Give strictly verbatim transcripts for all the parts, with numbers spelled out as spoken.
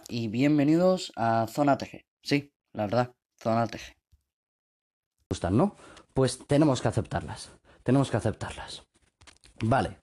y bienvenidos a Zona T G. Sí, la verdad, Zona T G. Gustan, ¿no? Pues tenemos que aceptarlas. Tenemos que aceptarlas. Vale.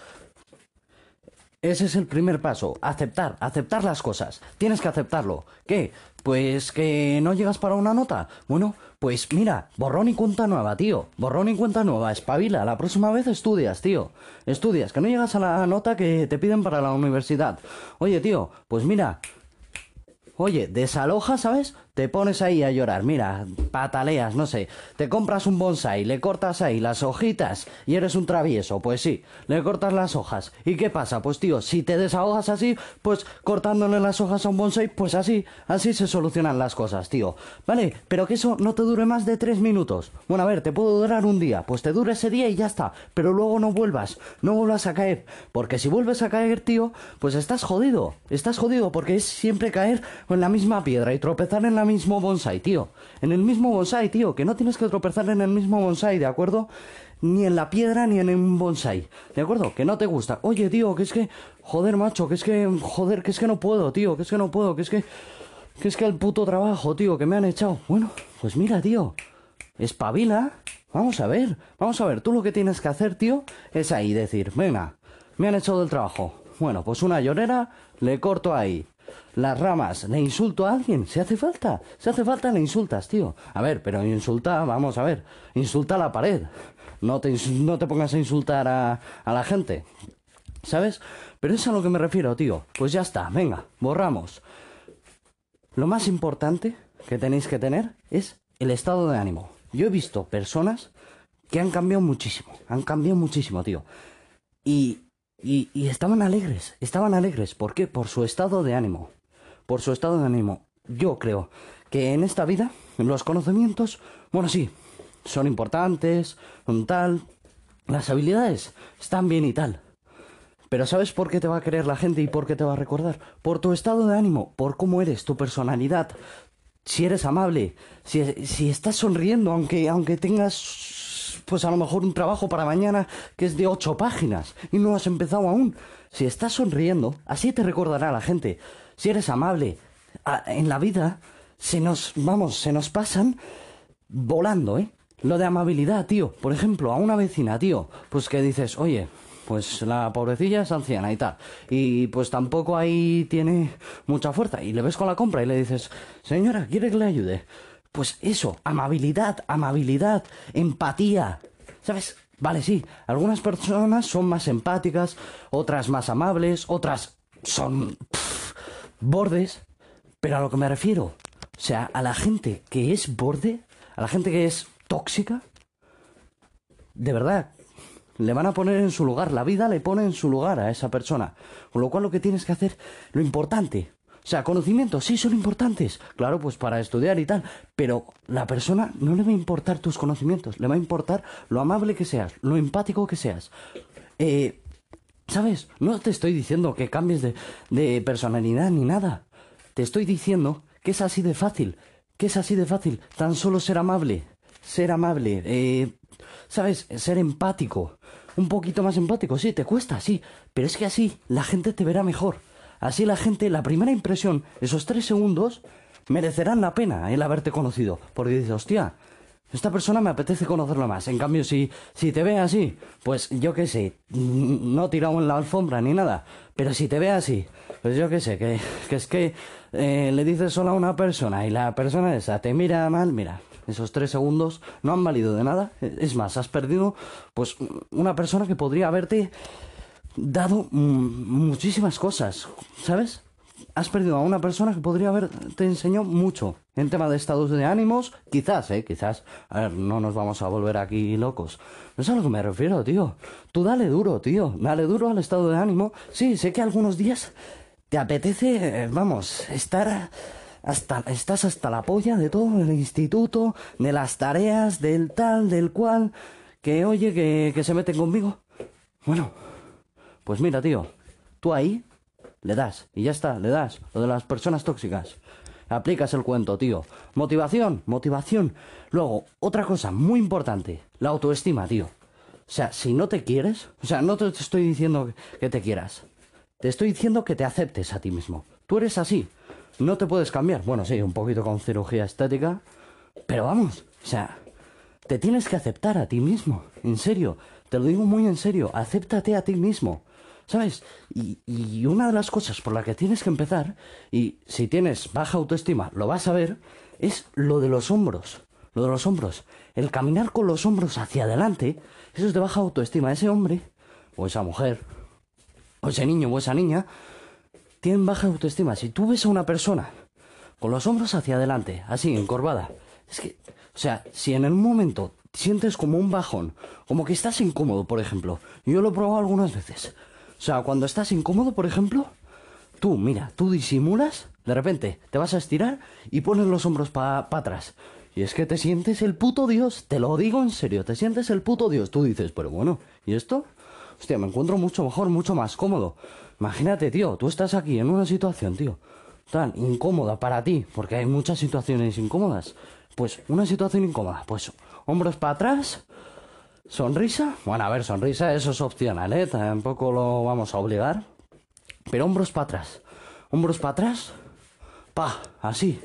Ese es el primer paso. Aceptar, aceptar las cosas. Tienes que aceptarlo. ¿Qué? Pues que no llegas para una nota. Bueno, pues mira, borrón y cuenta nueva, tío. Borrón y cuenta nueva. Espabila. La próxima vez estudias, tío. Estudias, que no llegas a la nota que te piden para la universidad. Oye, tío, pues mira. Oye, desaloja, ¿sabes? Te pones ahí a llorar, mira, pataleas, no sé. Te compras un bonsai, le cortas ahí las hojitas y eres un travieso, pues sí, le cortas las hojas. ¿Y qué pasa? Pues tío, si te desahogas así, pues cortándole las hojas a un bonsai, pues así, así se solucionan las cosas, tío. Vale, pero que eso no te dure más de tres minutos. Bueno, a ver, te puedo durar un día, pues te dure ese día y ya está. Pero luego no vuelvas, no vuelvas a caer. Porque si vuelves a caer, tío, pues estás jodido. Estás jodido porque es siempre caer en la misma piedra y tropezar en la mismo bonsai, tío. En el mismo bonsai, tío. Que no tienes que tropezar en el mismo bonsai, ¿de acuerdo? Ni en la piedra ni en un bonsai. ¿De acuerdo? Que no te gusta. Oye, tío, que es que... Joder, macho, que es que... Joder, que es que no puedo, tío. Que es que no puedo, que es que... Que es que el puto trabajo, tío, que me han echado. Bueno, pues mira, tío. Espabila. Vamos a ver. Vamos a ver. Tú lo que tienes que hacer, tío, es ahí decir, venga, me han echado del trabajo. Bueno, pues una llorera le corto ahí. Las ramas, le insulto a alguien, si hace falta, si hace falta le insultas, tío. A ver, pero insulta, vamos a ver, insulta a la pared. No te, no te pongas a insultar a, a la gente, ¿sabes? Pero es a lo que me refiero, tío. Pues ya está, venga, borramos. Lo más importante que tenéis que tener es el estado de ánimo. Yo he visto personas que han cambiado muchísimo, han cambiado muchísimo, tío. Y... Y, y estaban alegres, estaban alegres. ¿Por qué? Por su estado de ánimo. Por su estado de ánimo. Yo creo que en esta vida los conocimientos, bueno, sí, son importantes, son tal. Las habilidades están bien y tal. Pero ¿sabes por qué te va a querer la gente y por qué te va a recordar? Por tu estado de ánimo, por cómo eres, tu personalidad. Si eres amable, si, si estás sonriendo, aunque, aunque tengas... pues a lo mejor un trabajo para mañana que es de ocho páginas y no has empezado aún. Si estás sonriendo, así te recordará la gente. Si eres amable, a, en la vida se nos, vamos, se nos pasan volando, ¿eh? Lo de amabilidad, tío. Por ejemplo, a una vecina, tío, pues que dices, oye, pues la pobrecilla es anciana y tal. Y pues tampoco ahí tiene mucha fuerza. Y le ves con la compra y le dices, señora, ¿quiere que le ayude? Pues eso, amabilidad, amabilidad, empatía, ¿sabes? Vale, sí, algunas personas son más empáticas, otras más amables, otras son pff, bordes, pero a lo que me refiero, o sea, a la gente que es borde, a la gente que es tóxica, de verdad, le van a poner en su lugar, la vida le pone en su lugar a esa persona, con lo cual lo que tienes que hacer, lo importante... O sea, conocimientos sí son importantes, claro, pues para estudiar y tal, pero la persona no le va a importar tus conocimientos, le va a importar lo amable que seas, lo empático que seas. Eh, ¿sabes? No te estoy diciendo que cambies de, de personalidad ni nada. Te estoy diciendo que es así de fácil, que es así de fácil, tan solo ser amable, ser amable, eh, ¿sabes? Ser empático, un poquito más empático, sí, te cuesta, sí, pero es que así la gente te verá mejor. Así la gente, la primera impresión, esos tres segundos, merecerán la pena el haberte conocido. Porque dices, hostia, esta persona me apetece conocerla más. En cambio, si, si te ve así, pues yo qué sé, no tirado en la alfombra ni nada. Pero si te ve así, pues yo qué sé, que, que es que eh, le dices solo a una persona y la persona esa te mira mal, mira. Esos tres segundos no han valido de nada. Es más, has perdido pues una persona que podría haberte... dado mm, muchísimas cosas, ¿sabes? Has perdido a una persona que podría haberte enseñado mucho en tema de estados de ánimos, quizás, ¿eh? Quizás, a ver, no nos vamos a volver aquí locos. No es a lo que me refiero, tío. Tú dale duro, tío, dale duro al estado de ánimo. Sí, sé que algunos días te apetece, eh, vamos, estar... Hasta, estás hasta la polla de todo, del instituto, de las tareas, del tal, del cual, que oye, que, que se meten conmigo. Bueno... Pues mira, tío, tú ahí le das, y ya está, le das, lo de las personas tóxicas. Aplicas el cuento, tío. Motivación, motivación. Luego, otra cosa muy importante, la autoestima, tío. O sea, si no te quieres, o sea, no te estoy diciendo que te quieras. Te estoy diciendo que te aceptes a ti mismo. Tú eres así. no te puedes cambiar. Bueno, sí, un poquito con cirugía estética, pero vamos, o sea, te tienes que aceptar a ti mismo, en serio, te lo digo muy en serio, acéptate a ti mismo, ¿sabes? Y, y una de las cosas por la que tienes que empezar, y si tienes baja autoestima, lo vas a ver, es lo de los hombros, lo de los hombros. El caminar con los hombros hacia adelante, eso es de baja autoestima. Ese hombre, o esa mujer, o ese niño o esa niña, tienen baja autoestima. Si tú ves a una persona con los hombros hacia adelante, así, encorvada, es que, o sea, si en un momento sientes como un bajón, como que estás incómodo, por ejemplo, yo lo he probado algunas veces. O sea, cuando estás incómodo, por ejemplo, tú, mira, tú disimulas, de repente te vas a estirar y pones los hombros para pa atrás. Y es que te sientes el puto Dios, te lo digo en serio, te sientes el puto Dios. Tú dices, pero bueno, ¿y esto? Hostia, me encuentro mucho mejor, mucho más cómodo. Imagínate, tío, tú estás aquí en una situación, tío, tan incómoda para ti, porque hay muchas situaciones incómodas. Pues una situación incómoda, pues hombros para atrás, sonrisa. Bueno, a ver, sonrisa, eso es opcional, ¿eh? Tampoco lo vamos a obligar. Pero hombros para atrás, hombros para atrás, pa, así.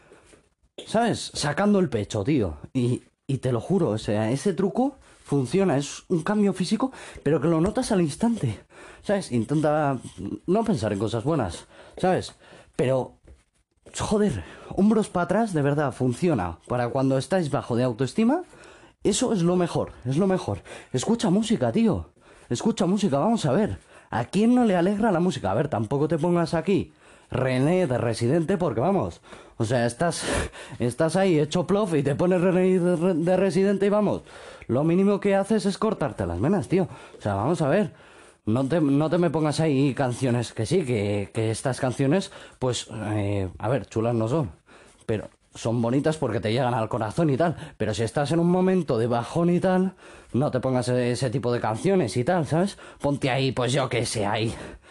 ¿Sabes? Sacando el pecho, tío. Y, y te lo juro, o sea, ese truco funciona, es un cambio físico, pero que lo notas al instante. ¿Sabes? Intenta no pensar en cosas buenas, ¿sabes? Pero, joder, hombros para atrás de verdad funciona. Para cuando estáis bajo de autoestima, eso es lo mejor, es lo mejor. Escucha música, tío. Escucha música, vamos a ver. ¿A quién no le alegra la música? A ver, tampoco te pongas aquí René de Residente, porque vamos, o sea, estás, estás ahí hecho plof y te pones René de, de Residente y vamos, lo mínimo que haces es cortarte las venas, tío. O sea, vamos a ver, no te, no te me pongas ahí canciones que sí, que, que estas canciones, pues, eh, a ver, chulas no son, pero son bonitas porque te llegan al corazón y tal, pero si estás en un momento de bajón y tal, no te pongas ese tipo de canciones y tal, ¿sabes? Ponte ahí, pues yo que sé, ahí.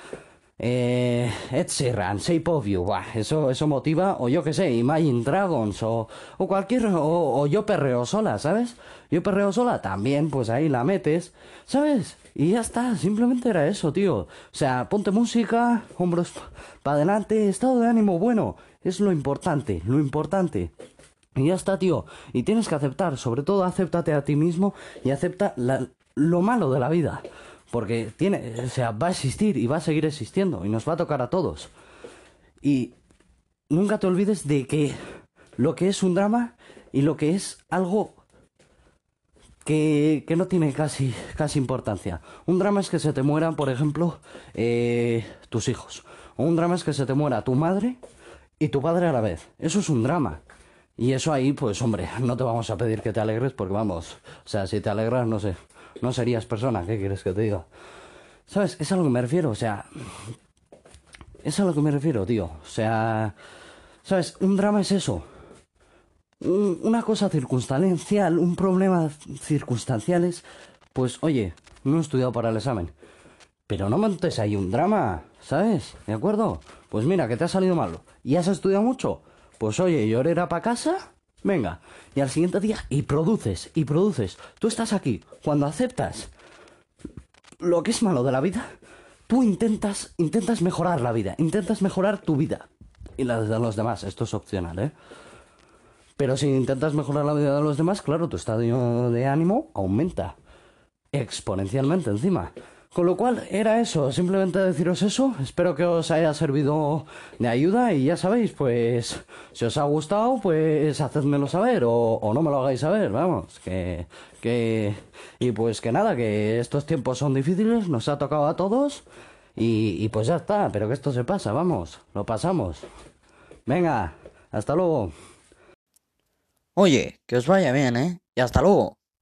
Eh, Ed Sheeran, Shape of You, buah, eso, eso motiva, o yo que sé, Imagine Dragons, o, o cualquier, o, o Yo Perreo Sola, ¿sabes? Yo Perreo Sola, también, pues ahí la metes, ¿sabes? Y ya está, simplemente era eso, tío. O sea, ponte música, hombros para adelante, estado de ánimo bueno, es lo importante, lo importante. Y ya está, tío. Y tienes que aceptar, sobre todo, acéptate a ti mismo y acepta la- lo malo de la vida. Porque tiene, o sea, va a existir y va a seguir existiendo y nos va a tocar a todos. Y nunca te olvides de que lo que es un drama y lo que es algo que, que no tiene casi, casi importancia. Un drama es que se te mueran, por ejemplo, eh, tus hijos. O un drama es que se te muera tu madre y tu padre a la vez. Eso es un drama. Y eso ahí, pues hombre, no te vamos a pedir que te alegres porque vamos, o sea, si te alegras, no sé, no serías persona, ¿qué quieres que te diga? ¿Sabes? Es a lo que me refiero, o sea, es a lo que me refiero, tío. O sea, ¿sabes? Un drama es eso. Un- una cosa circunstancial, un problema circunstancial es, pues oye, no he estudiado para el examen. Pero no montes ahí un drama, ¿sabes? ¿De acuerdo? Pues mira, que te ha salido malo. ¿Y has estudiado mucho? Pues oye, llorera para casa, venga. Y al siguiente día, y produces, y produces. Tú estás aquí, cuando aceptas lo que es malo de la vida, tú intentas, intentas mejorar la vida, intentas mejorar tu vida. Y la de los demás, esto es opcional, ¿eh? Pero si intentas mejorar la vida de los demás, claro, tu estado de ánimo aumenta exponencialmente encima. Con lo cual era eso, simplemente deciros eso. Espero que os haya servido de ayuda y ya sabéis, pues si os ha gustado, pues hacedmelo saber o, o no me lo hagáis saber, vamos, que, que... Y pues que nada, que estos tiempos son difíciles, nos ha tocado a todos y, y pues ya está, pero que esto se pasa, vamos, lo pasamos. Venga, hasta luego. Oye, que os vaya bien, ¿eh? Y hasta luego.